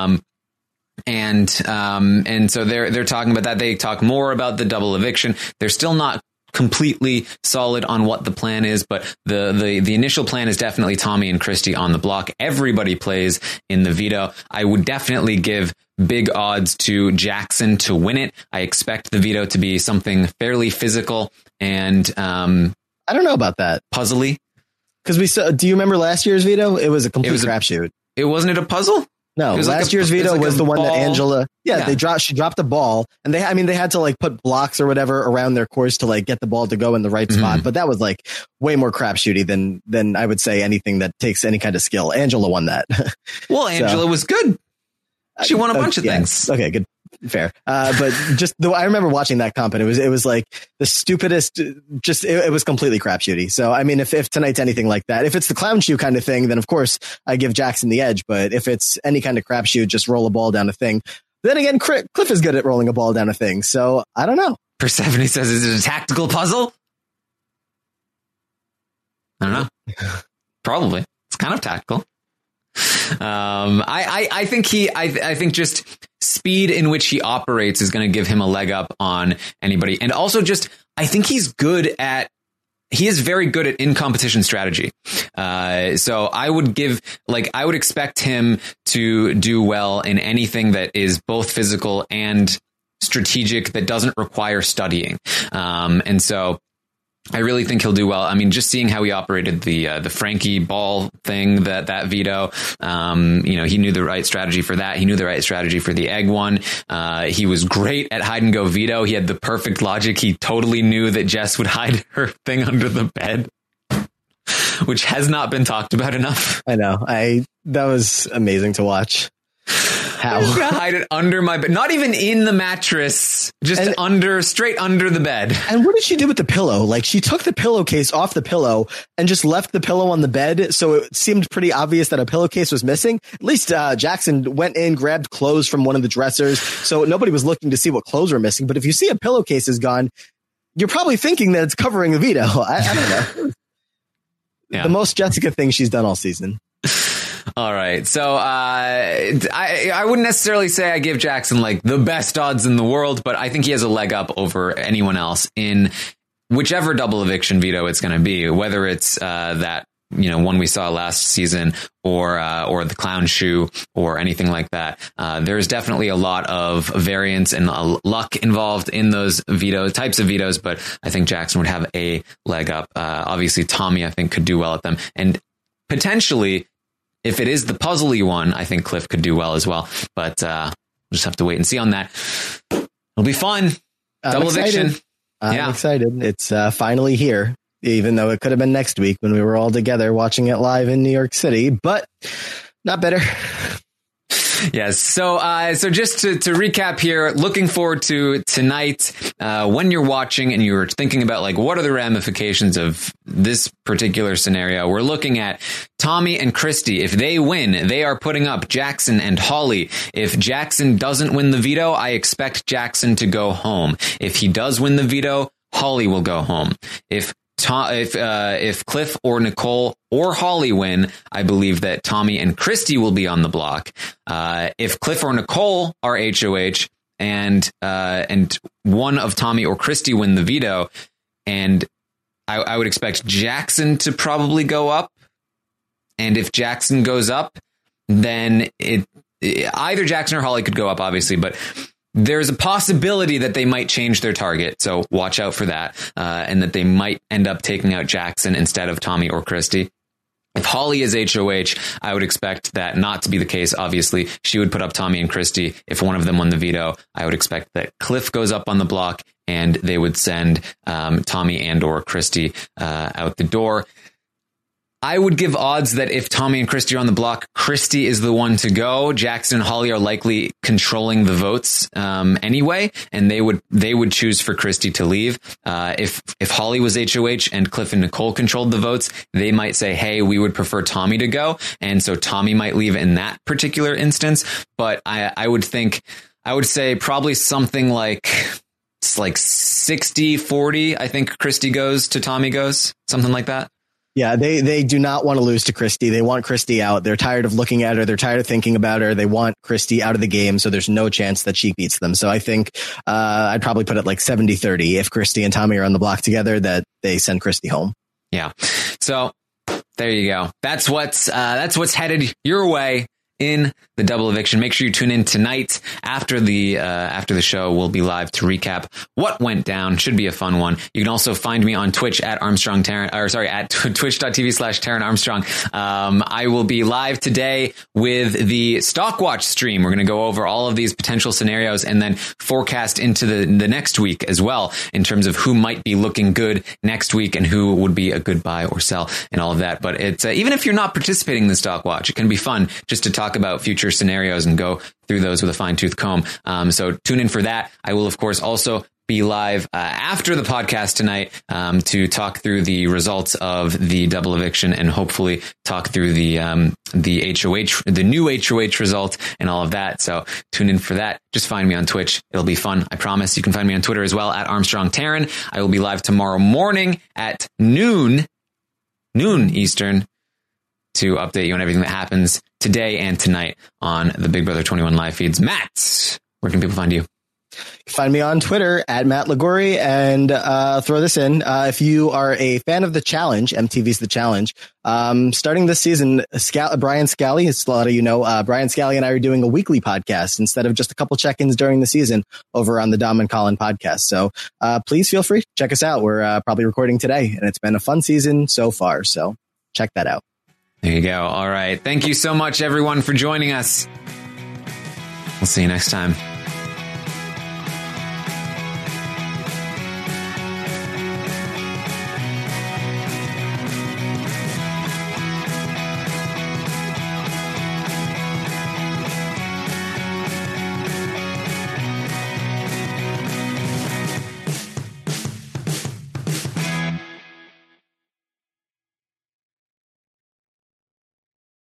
And so they're talking about that. They talk more about the double eviction. They're still not completely solid on what the plan is, but the initial plan is definitely Tommy and Christy on the block. Everybody plays in the veto. I would definitely give big odds to Jackson to win it. I expect the veto to be something fairly physical and I don't know about that. Puzzly. Because we saw. Do you remember last year's veto? It was a complete crapshoot. It wasn't a puzzle. No, last year's veto was the one that Angela. Yeah, she dropped the ball, and they had to like put blocks or whatever around their course to like get the ball to go in the right spot. But that was like way more crapshooty than I would say anything that takes any kind of skill. Angela won that. Well, Angela was good. She won a bunch of things. Okay, good. Fair. But just I remember watching that comp and it was like the stupidest, it was completely crapshooty. So, I mean, if tonight's anything like that, if it's the clown shoe kind of thing, then of course I give Jackson the edge. But if it's any kind of crapshoot, just roll a ball down a thing. Then again, Cliff is good at rolling a ball down a thing. So I don't know. Persephone says, is it a tactical puzzle? I don't know. Probably. It's kind of tactical. I think just speed in which he operates is going to give him a leg up on anybody. And also I think he is very good at in competition strategy. So I would expect him to do well in anything that is both physical and strategic that doesn't require studying. And so I really think he'll do well. I mean, just seeing how he operated the Frankie ball thing, that veto, he knew the right strategy for that. He knew the right strategy for the egg one. He was great at hide and go veto. He had the perfect logic. He totally knew that Jess would hide her thing under the bed, which has not been talked about enough. I know. That was amazing to watch. How? I'm gonna hide it under my bed, not even in the mattress, straight under the bed. And what did she do with the pillow? Like, she took the pillowcase off the pillow and just left the pillow on the bed. So it seemed pretty obvious that a pillowcase was missing. At least Jackson went in, grabbed clothes from one of the dressers. So nobody was looking to see what clothes were missing. But if you see a pillowcase is gone, you're probably thinking that it's covering the veto. I don't know. Yeah. The most Jessica thing she's done all season. All right. So I wouldn't necessarily say I give Jackson like the best odds in the world, but I think he has a leg up over anyone else in whichever double eviction veto it's going to be, whether it's that one we saw last season or the clown shoe or anything like that. There's definitely a lot of variance and luck involved in those types of vetoes, but I think Jackson would have a leg up. Obviously, Tommy, I think, could do well at them, and potentially, if it is the puzzly one, I think Cliff could do well as well. But we'll just have to wait and see on that. It'll be fun. Double eviction. I'm excited. It's finally here, even though it could have been next week when we were all together watching it live in New York City, but not better. Yes. So just to recap here, looking forward to tonight, when you're watching and you're thinking about like, what are the ramifications of this particular scenario? We're looking at Tommy and Christy. If they win, they are putting up Jackson and Holly. If Jackson doesn't win the veto, I expect Jackson to go home. If he does win the veto, Holly will go home. If Cliff or Nicole or Holly win, I believe that Tommy and Christy will be on the block. If Cliff or Nicole are HOH and one of Tommy or Christy win the veto, and I would expect Jackson to probably go up. And if Jackson goes up, then either Jackson or Holly could go up, obviously, but there's a possibility that they might change their target. So watch out for that. And that they might end up taking out Jackson instead of Tommy or Christy. If Holly is HOH, I would expect that not to be the case. Obviously, she would put up Tommy and Christy. If one of them won the veto, I would expect that Cliff goes up on the block and they would send Tommy and or Christy out the door. I would give odds that if Tommy and Christy are on the block, Christy is the one to go. Jackson and Holly are likely controlling the votes anyway, and they would choose for Christy to leave. If Holly was HOH and Cliff and Nicole controlled the votes, they might say, hey, we would prefer Tommy to go. And so Tommy might leave in that particular instance. But I would say probably something like 60-40. I think Christy goes to Tommy goes, something like that. Yeah, they do not want to lose to Christy. They want Christy out. They're tired of looking at her. They're tired of thinking about her. They want Christy out of the game, so there's no chance that she beats them. So I think I'd probably put it like 70-30. If Christy and Tommy are on the block together, that they send Christy home. Yeah. So there you go. That's what's headed your way in the double eviction. Make sure you tune in tonight after the show. We'll be live to recap what went down. Should be a fun one. You can also find me on Twitch at twitch.tv/Taran Armstrong. I will be live today with the Stockwatch stream. We're going to go over all of these potential scenarios and then forecast into the next week as well in terms of who might be looking good next week and who would be a good buy or sell and all of that. But it's even if you're not participating in the Stockwatch, it can be fun just to talk about future scenarios and go through those with a fine-tooth comb. So tune in for that. I will, of course, also be live after the podcast tonight to talk through the results of the double eviction and hopefully talk through the HOH, the new HOH result and all of that. So tune in for that. Just find me on Twitch. It'll be fun. I promise. You can find me on Twitter as well at Armstrong Taran. I will be live tomorrow morning at noon Eastern to update you on everything that happens today and tonight on the Big Brother 21 live feeds. Matt, where can people find you? Find me on Twitter at Matt Ligori, and throw this in. If you are a fan of The Challenge, MTV's The Challenge, starting this season, Brian Scally, as a lot of you know, Brian Scally and I are doing a weekly podcast instead of just a couple check-ins during the season over on the Dom and Colin podcast. So please feel free to check us out. We're probably recording today, and it's been a fun season so far. So check that out. There you go. All right. Thank you so much, everyone, for joining us. We'll see you next time.